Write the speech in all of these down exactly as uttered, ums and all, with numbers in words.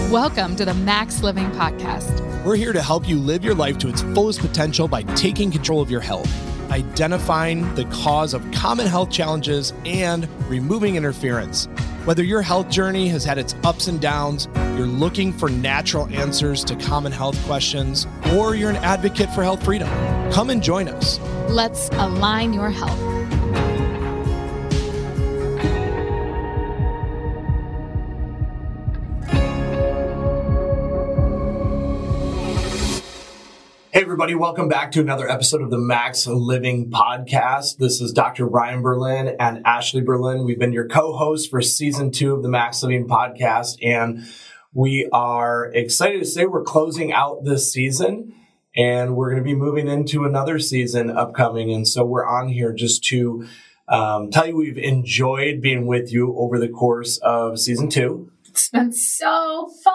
Welcome to the Max Living Podcast. We're here to help you live your life to its fullest potential by taking control of your health, identifying the cause of common health challenges, and removing interference. Whether your health journey has had its ups and downs, you're looking for natural answers to common health questions, or you're an advocate for health freedom, come and join us. Let's align your health. Hey everybody, welcome back to another episode of the Max Living Podcast. This is Doctor Ryan Berlin and Ashley Berlin. We've been your co-hosts for season two of the Max Living Podcast, and we are excited to say we're closing out this season, and we're going to be moving into another season upcoming. And so we're on here just to um, tell you we've enjoyed being with you over the course of season two. It's been so fun.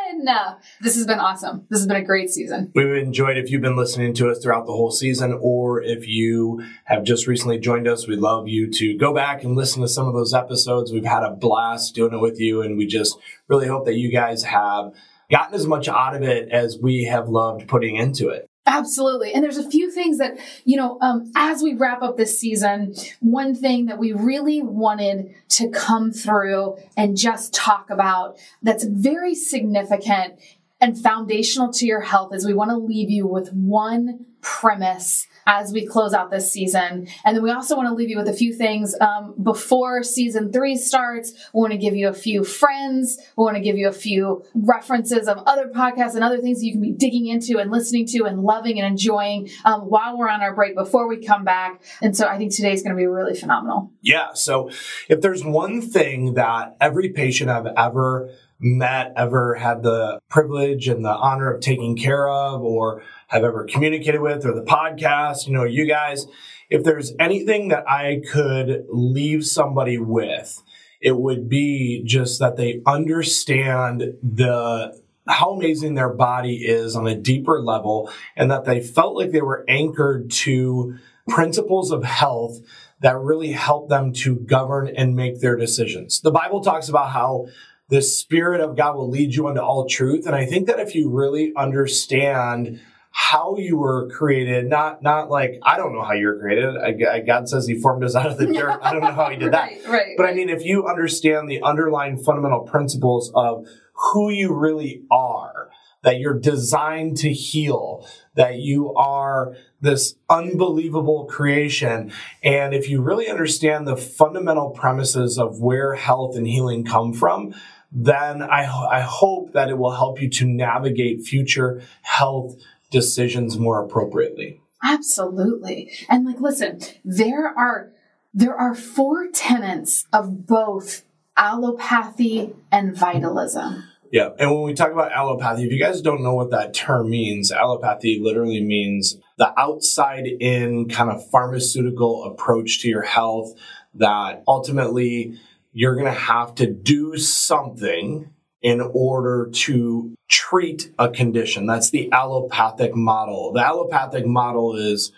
This has been awesome. This has been a great season. We've enjoyed if you've been listening to us throughout the whole season, or if you have just recently joined us, we'd love you to go back and listen to some of those episodes. We've had a blast doing it with you, and we just really hope that you guys have gotten as much out of it as we have loved putting into it. Absolutely. And there's a few things that, you know, um, as we wrap up this season, one thing that we really wanted to come through and just talk about that's very significant and foundational to your health is we want to leave you with one premise as we close out this season. And then we also want to leave you with a few things um, before season three starts. We want to give you a few friends. We want to give you a few references of other podcasts and other things that you can be digging into and listening to and loving and enjoying um, while we're on our break before we come back. And so I think today's going to be really phenomenal. Yeah. So if there's one thing that every patient I've ever met, ever had the privilege and the honor of taking care of, or have ever communicated with, or the podcast, you know, you guys, if there's anything that I could leave somebody with, it would be just that they understand the how amazing their body is on a deeper level, and that they felt like they were anchored to principles of health that really help them to govern and make their decisions. The Bible talks about how the Spirit of God will lead you into all truth. And I think that if you really understand how you were created, not not like, I don't know how you were created. I, I, God says he formed us out of the dirt. I don't know how he did that. right, right, but right. I mean, if you understand the underlying fundamental principles of who you really are, that you're designed to heal, that you are this unbelievable creation. And if you really understand the fundamental premises of where health and healing come from, then I, I hope that it will help you to navigate future health decisions more appropriately. Absolutely. And like, listen, there are there are four tenets of both allopathy and vitalism. Yeah. And when we talk about allopathy, if you guys don't know what that term means, allopathy literally means the outside in kind of pharmaceutical approach to your health that ultimately you're going to have to do something in order to treat a condition. That's the allopathic model. The allopathic model is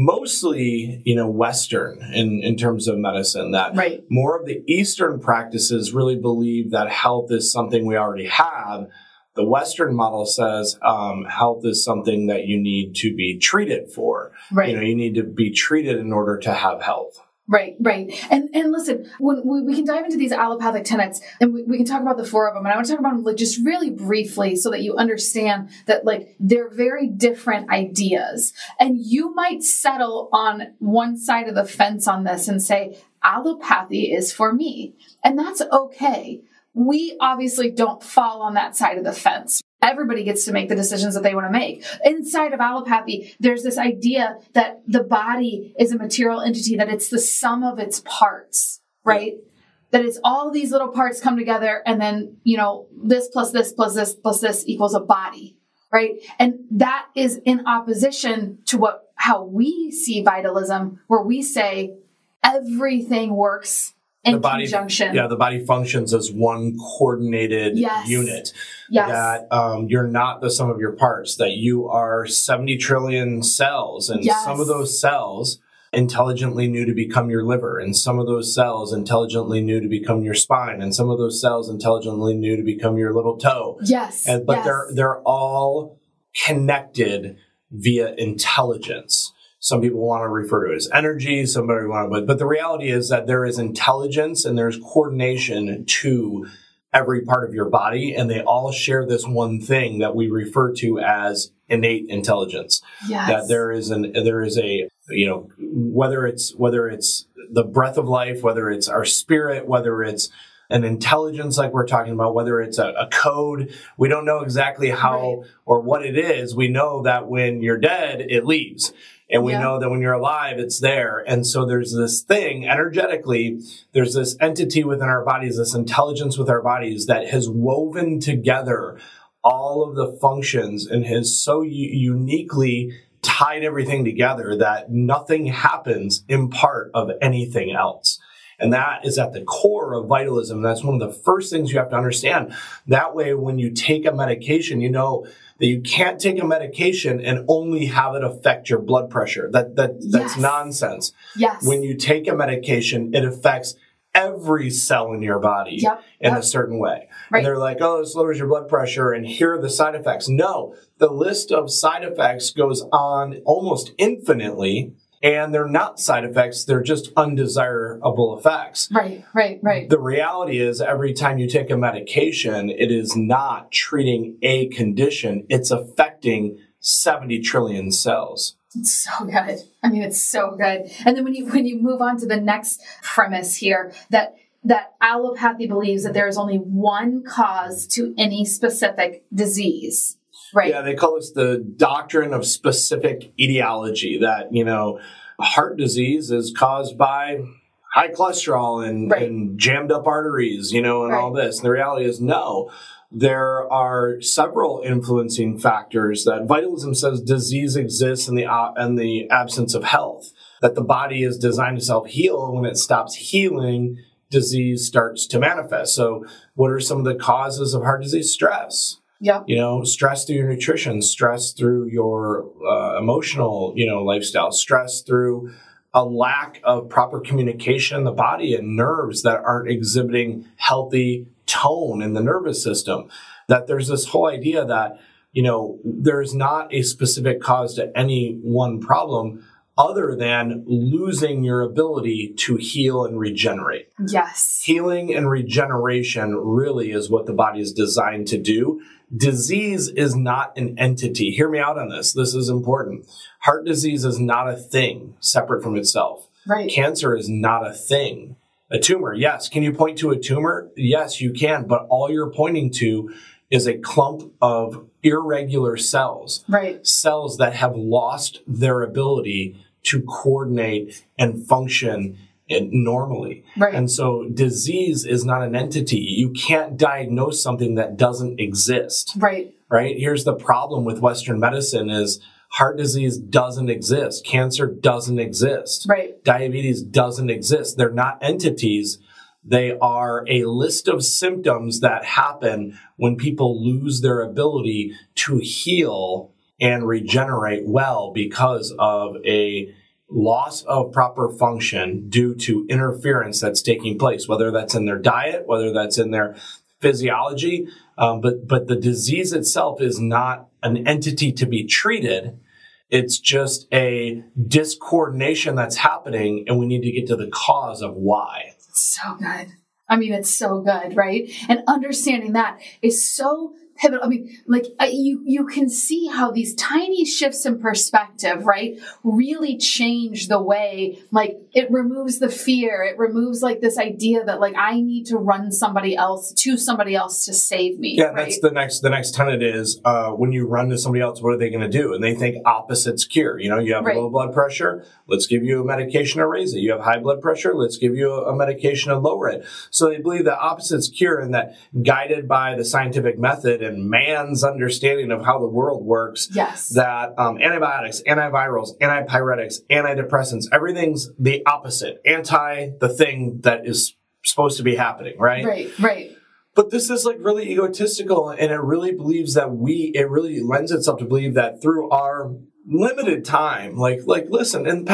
mostly, you know, Western in, in terms of medicine, that right. More of the Eastern practices really believe that health is something we already have. The Western model says um, health is something that you need to be treated for. Right. You know, you need to be treated in order to have health. Right, right. And and listen, when we, we can dive into these allopathic tenets and we, we can talk about the four of them. And I want to talk about them like just really briefly so that you understand that like they're very different ideas. And you might settle on one side of the fence on this and say, allopathy is for me. And that's okay. We obviously don't fall on that side of the fence. Everybody gets to make the decisions that they want to make. Inside of allopathy, there's this idea that the body is a material entity, that it's the sum of its parts, right? That it's all these little parts come together and then, you know, this plus this plus this plus this equals a body, right? And that is in opposition to what how we see vitalism, where we say everything works in the body, conjunction. Yeah, the body functions as one coordinated yes. unit. Yes. That um, you're not the sum of your parts, that you are seventy trillion cells, and yes. some of those cells intelligently knew to become your liver, and some of those cells intelligently knew to become your spine, and some of those cells intelligently knew to become your little toe. Yes. And, but yes. they're they're all connected via intelligence. Some people want to refer to it as energy, somebody want to, but, but the reality is that there is intelligence and there's coordination to every part of your body, and they all share this one thing that we refer to as innate intelligence. Yes. That there is an there is a you know whether it's whether it's the breath of life, whether it's our spirit, whether it's an intelligence like we're talking about, whether it's a, a code, we don't know exactly how right. or what it is. We know that when you're dead, it leaves. And we yeah. know that when you're alive, it's there. And so there's this thing energetically, there's this entity within our bodies, this intelligence with our bodies that has woven together all of the functions and has so u- uniquely tied everything together that nothing happens in part of anything else. And that is at the core of vitalism. That's one of the first things you have to understand. That way, when you take a medication, you know that you can't take a medication and only have it affect your blood pressure. That that that's yes. nonsense. Yes. When you take a medication, it affects every cell in your body yep. in yep. a certain way. Right. And they're like, oh, this lowers your blood pressure, and here are the side effects. No, the list of side effects goes on almost infinitely. And they're not side effects, they're just undesirable effects. Right, right, right. The reality is every time you take a medication, it is not treating a condition, it's affecting seventy trillion cells. It's so good. I mean, it's so good. And then when you when you move on to the next premise here, that that allopathy believes that there is only one cause to any specific disease. Right. Yeah, they call this the doctrine of specific etiology, that, you know, heart disease is caused by high cholesterol and, right. and jammed up arteries, you know, and right. all this. And the reality is, no, there are several influencing factors that vitalism says disease exists in the, uh, in the absence of health, that the body is designed to self-heal, and when it stops healing, disease starts to manifest. So what are some of the causes of heart disease? Stress. Yeah. You know, stress through your nutrition, stress through your uh, emotional, you know, lifestyle, stress through a lack of proper communication in the body and nerves that aren't exhibiting healthy tone in the nervous system. That there's this whole idea that, you know, there's not a specific cause to any one problem other than losing your ability to heal and regenerate. Yes. Healing and regeneration really is what the body is designed to do. Disease is not an entity. Hear me out on this. This is important. Heart disease is not a thing separate from itself. Right. Cancer is not a thing. A tumor, yes. Can you point to a tumor? Yes, you can. But all you're pointing to is a clump of irregular cells. Right. Cells that have lost their ability to coordinate and function normally. Right. And so disease is not an entity. You can't diagnose something that doesn't exist. Right. Right? Here's the problem with Western medicine is heart disease doesn't exist. Cancer doesn't exist. Right. Diabetes doesn't exist. They're not entities. They are a list of symptoms that happen when people lose their ability to heal and regenerate well because of a loss of proper function due to interference that's taking place, whether that's in their diet, whether that's in their physiology. Um, but, but the disease itself is not an entity to be treated. It's just a discoordination that's happening, and we need to get to the cause of why. So good. I mean, it's so good, right? And understanding that is so pivotal. I mean, like uh, you, you can see how these tiny shifts in perspective, right, really change the way, like it removes the fear. It removes like this idea that like I need to run somebody else to somebody else to save me. Yeah, right? that's the next, the next tenet is uh, when you run to somebody else, what are they going to do? And they think opposites cure. You know, you have right. low blood pressure, let's give you a medication to raise it. You have high blood pressure, let's give you a, a medication to lower it. So they believe that opposites cure, and that guided by the scientific method and man's understanding of how the world works, yes. that um, antibiotics, antivirals, antipyretics, antidepressants, everything's the opposite, anti the thing that is supposed to be happening, right? Right, right. But this is like really egotistical, and it really believes that we, it really lends itself to believe that through our limited time, like, like listen, in the past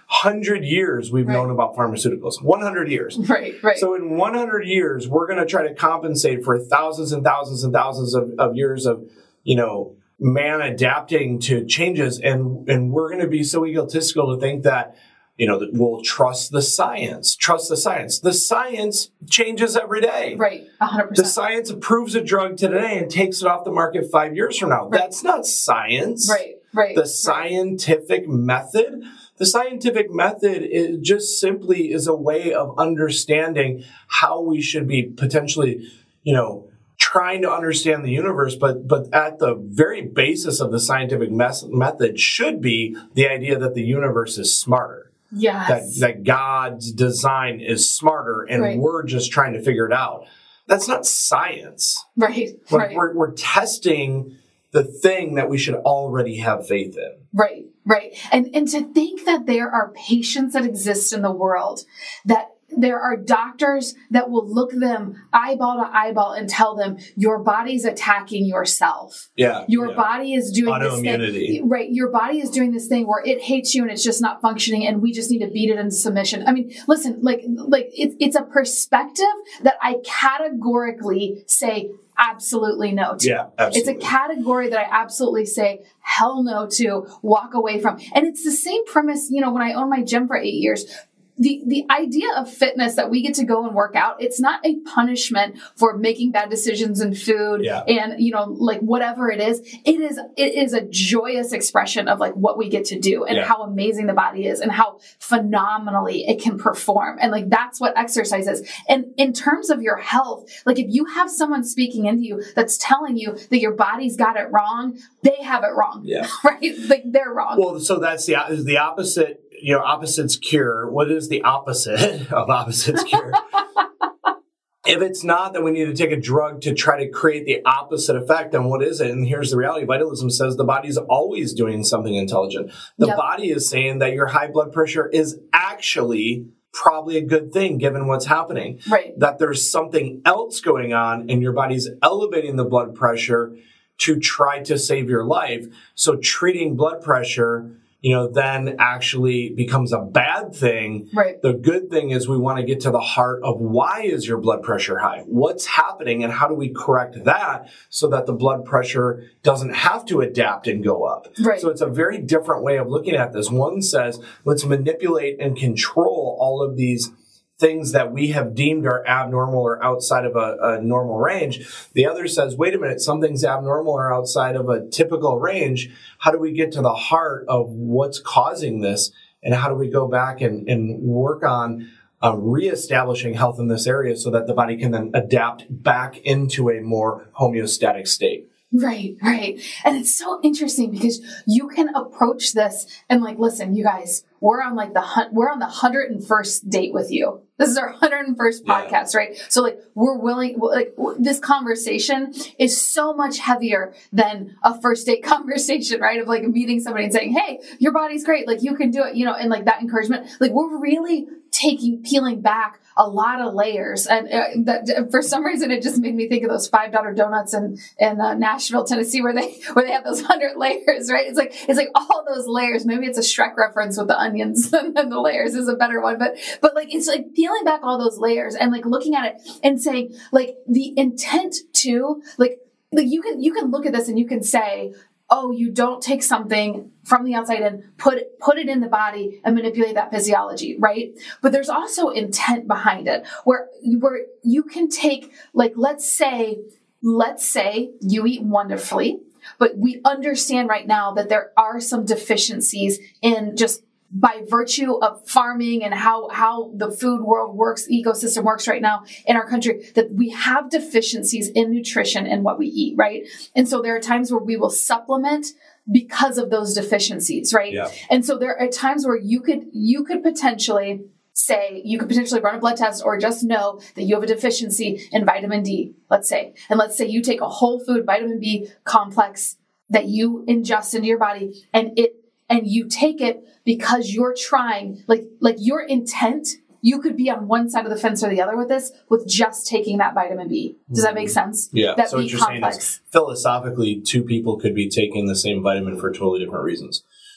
hundred years we've Right. known about pharmaceuticals. one hundred years. Right, right. So in one hundred years, we're going to try to compensate for thousands and thousands and thousands of, of years of, you know, man adapting to changes. And, and we're going to be so egotistical to think that, you know, that we'll trust the science, trust the science. The science changes every day. Right, one hundred The percent. science approves a drug today and takes it off the market five years from now. Right. That's not science. Right, right. The right. scientific method, the scientific method is just simply is a way of understanding how we should be potentially, you know, trying to understand the universe, but but at the very basis of the scientific mes- method should be the idea that the universe is smarter. Yes. That, that God's design is smarter and Right. we're just trying to figure it out. That's not science. right, We're, right. we're, we're testing the thing that we should already have faith in. Right, right. And and to think that there are patients that exist in the world, that there are doctors that will look them eyeball to eyeball and tell them your body's attacking yourself. Yeah. Your yeah. body is doing this Autoimmunity. thing. Right. Your body is doing this thing where it hates you and it's just not functioning and we just need to beat it into submission. I mean, listen, like, like it, it's a perspective that I categorically say absolutely no to. Yeah, absolutely. It's a category that I absolutely say hell no to, walk away from. And it's the same premise, you know, when I owned my gym for eight years, the, the idea of fitness that we get to go and work out, it's not a punishment for making bad decisions in food Yeah. and, you know, like whatever it is, it is, it is a joyous expression of like what we get to do and Yeah. how amazing the body is and how phenomenally it can perform. And like, that's what exercise is. And in terms of your health, like if you have someone speaking into you that's telling you that your body's got it wrong, they have it wrong. Yeah. Right? Like they're wrong. Well, so that's the is the opposite, you know, opposites cure. What is the opposite of opposites cure? If it's not, then we need to take a drug to try to create the opposite effect. And what is it? And here's the reality. Vitalism says the body's always doing something intelligent. The Yep. body is saying that your high blood pressure is actually probably a good thing given what's happening. Right. That there's something else going on and your body's elevating the blood pressure to try to save your life. So treating blood pressure, you know, then actually becomes a bad thing. Right. The good thing is we want to get to the heart of why is your blood pressure high? What's happening and how do we correct that so that the blood pressure doesn't have to adapt and go up? Right. So it's a very different way of looking at this. One says, let's manipulate and control all of these things that we have deemed are abnormal or outside of a, a normal range. The other says, wait a minute, something's abnormal or outside of a typical range. How do we get to the heart of what's causing this? And how do we go back and, and work on uh, reestablishing health in this area so that the body can then adapt back into a more homeostatic state? Right, right. And it's so interesting because you can approach this and like, listen, you guys, we're on like the, hun- we're on the one hundred first date with you. This is our one hundred first Yeah. podcast, right? So like, we're willing, like w- this conversation is so much heavier than a first date conversation, right? Of like meeting somebody and saying, hey, your body's great. Like you can do it, you know, and like that encouragement, like we're really taking, peeling back a lot of layers. And uh, that for some reason, it just made me think of those five dollar donuts in, in uh, Nashville, Tennessee, where they, where they have those hundred layers, right? It's like, it's like all those layers. Maybe it's a Shrek reference with the onions and then the layers is a better one. But, but like, it's like peeling back all those layers and like looking at it and saying like the intent to like, like you can, you can look at this and you can say, oh, you don't take something from the outside and put it, put it in the body and manipulate that physiology, right? But there's also intent behind it where, where you can take, like, let's say, let's say you eat wonderfully, but we understand right now that there are some deficiencies in just by virtue of farming and how, how the food world works, ecosystem works right now in our country, that we have deficiencies in nutrition and what we eat, right? And so there are times where we will supplement because of those deficiencies, right? Yeah. And so there are times where you could, you could potentially say, you could potentially run a blood test or just know that you have a deficiency in vitamin D, let's say. And let's say you take a whole food vitamin B complex that you ingest into your body and it, and you take it because you're trying, like, like your intent, you could be on one side of the fence or the other with this, with just taking that vitamin B. Does that make sense? Yeah. That so B what you're complex. saying is philosophically, two people could be taking the same vitamin for totally different reasons.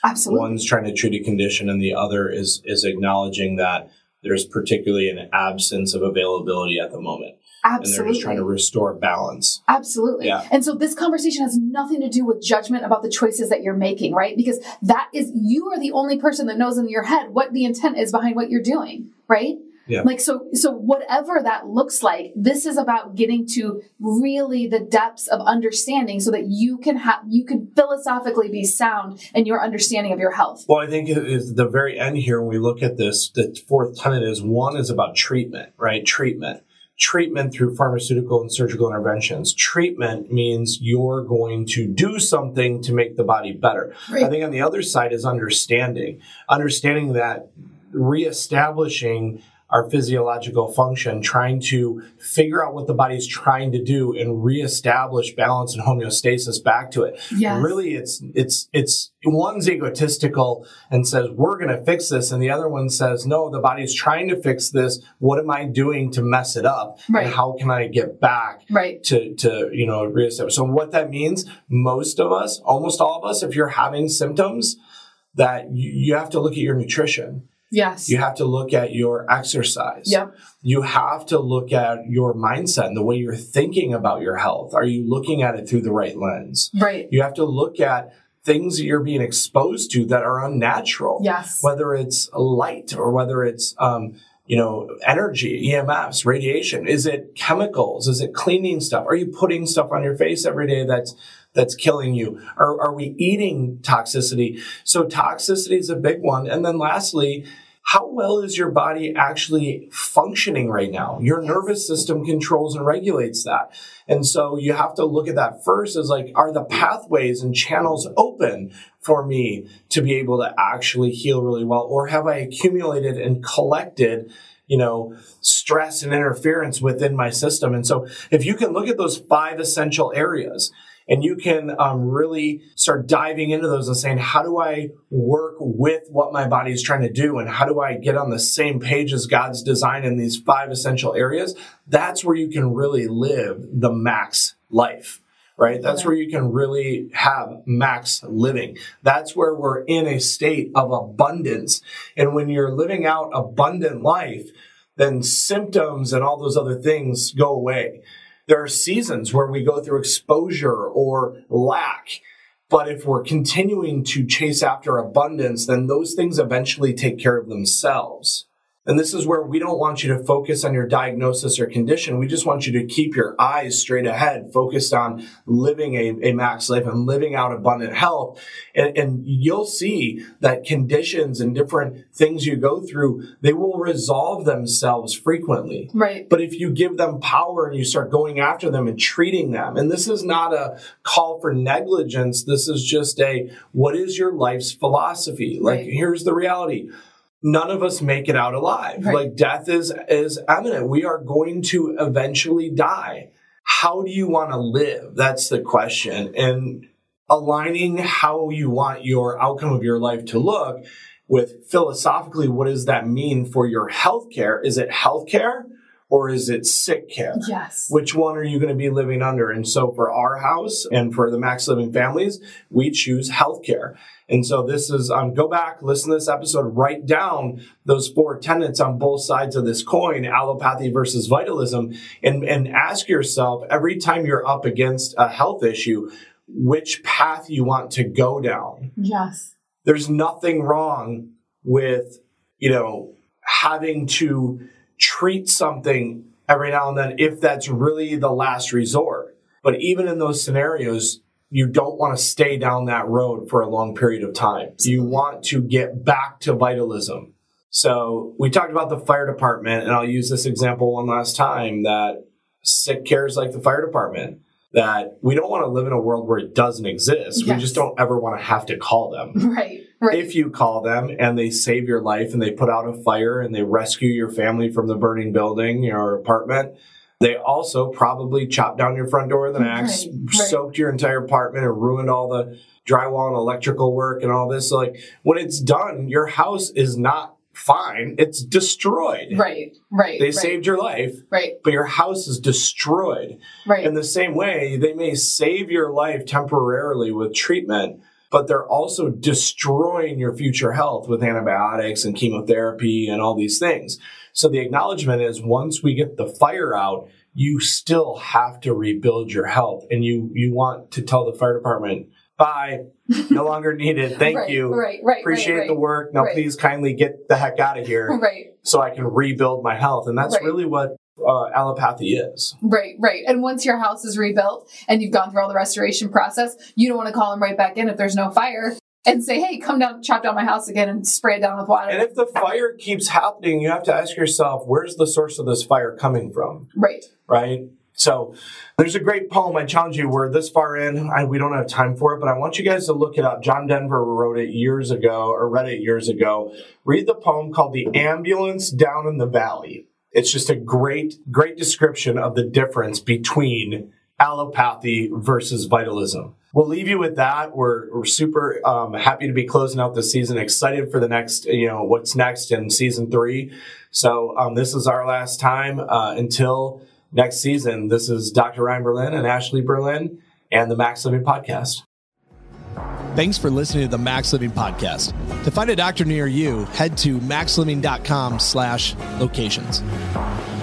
Absolutely. One's trying to treat a condition and the other is is acknowledging that there's particularly an absence of availability at the moment. Absolutely. And they're just trying to restore balance. Absolutely. Yeah. And so this conversation has nothing to do with judgment about the choices that you're making, right? Because that is, you are the only person that knows in your head what the intent is behind what you're doing, right? Yeah. Like, so, so whatever that looks like, this is about getting to really the depths of understanding so that you can have, you can philosophically be sound in your understanding of your health. Well, I think it is the very end here, when we look at this, the fourth tenet is one is about treatment, right? Treatment. Treatment through pharmaceutical and surgical interventions. Treatment means you're going to do something to make the body better. Right. I think on the other side is understanding. Understanding that reestablishing our physiological function, trying to figure out what the body's trying to do and reestablish balance and homeostasis back to it. Yes. Really, it's it's it's one's egotistical and says, we're going to fix this. And the other one says, no, the body's trying to fix this. What am I doing to mess it up? Right. And how can I get back right. to, to, you know, reestablish? So what that means, most of us, almost all of us, if you're having symptoms, that you, you have to look at your nutrition. Yes. You have to look at your exercise. Yep. You have to look at your mindset and the way you're thinking about your health. Are you looking at it through the right lens? Right. You have to look at things that you're being exposed to that are unnatural. Yes. Whether it's light or whether it's, um, you know, energy, E M Fs, radiation. Is it chemicals? Is it cleaning stuff? Are you putting stuff on your face every day that's that's killing you? Are, are we eating toxicity? So toxicity is a big one. And then lastly, how well is your body actually functioning right now? Your nervous system controls and regulates that. And so you have to look at that first as like, are the pathways and channels open for me to be able to actually heal really well? Or have I accumulated and collected, you know, stress and interference within my system? And so if you can look at those five essential areas, and you can um, really start diving into those and saying, how do I work with what my body is trying to do? And how do I get on the same page as God's design in these five essential areas? That's where you can really live the max life, right? That's where you can really have max living. That's where we're in a state of abundance. And when you're living out abundant life, then symptoms and all those other things go away. There are seasons where we go through exposure or lack. But if we're continuing to chase after abundance, then those things eventually take care of themselves. And this is where we don't want you to focus on your diagnosis or condition. We just want you to keep your eyes straight ahead, focused on living a, a max life and living out abundant health. And, and you'll see that conditions and different things you go through, they will resolve themselves frequently. Right. But if you give them power and you start going after them and treating them, and this is not a call for negligence, this is just a, what is your life's philosophy? Like, Right. here's the reality. None of us make it out alive. Right. Like death is, is imminent. We are going to eventually die. How do you want to live? That's the question. And aligning how you want your outcome of your life to look with philosophically, what does that mean for your healthcare? Is it healthcare or is it sick care? Yes. Which one are you going to be living under? And so for our house and for the Max Living families, we choose healthcare. And so this is, um, go back, listen to this episode, write down those four tenets on both sides of this coin, allopathy versus vitalism, and, and ask yourself every time you're up against a health issue, which path you want to go down. Yes. There's nothing wrong with, you know, having to treat something every now and then if that's really the last resort. But even in those scenarios, you don't want to stay down that road for a long period of time. You want to get back to vitalism. So we talked about the fire department, and I'll use this example one last time, that sick care is like the fire department, that we don't want to live in a world where it doesn't exist. Yes. We just don't ever want to have to call them. Right. Right. If you call them and they save your life and they put out a fire and they rescue your family from the burning building, your apartment, they also probably chopped down your front door with an axe, Right, right. soaked your entire apartment and ruined all the drywall and electrical work and all this. So like when it's done, your house is not fine. It's destroyed. Right. Right. They right. saved your life, Right. but your house is destroyed. Right. In the same way, they may save your life temporarily with treatment, but they're also destroying your future health with antibiotics and chemotherapy and all these things. So the acknowledgement is once we get the fire out, you still have to rebuild your health. And you, you want to tell the fire department, bye, no longer needed. Thank right, you. Right, right, Appreciate right, right. the work. Now right. please kindly get the heck out of here right. so I can rebuild my health. And that's right. really what uh, allopathy is. Right, right. And once your house is rebuilt and you've gone through all the restoration process, you don't want to call them right back in if there's no fire and say, hey, come down, chop down my house again and spray it down with water. And if the fire keeps happening, you have to ask yourself, where's the source of this fire coming from? Right. Right? So there's a great poem, I challenge you, we're this far in, I, we don't have time for it, but I want you guys to look it up. John Denver wrote it years ago, or read it years ago. Read the poem called The Ambulance Down in the Valley. It's just a great, great description of the difference between allopathy versus vitalism. We'll leave you with that. We're, we're super um, happy to be closing out the season, excited for the next, you know, what's next in season three. So um, this is our last time uh, until next season. This is Doctor Ryan Berlin and Ashley Berlin and the Max Living Podcast. Thanks for listening to the Max Living Podcast. To find a doctor near you, head to maxliving.com slash locations.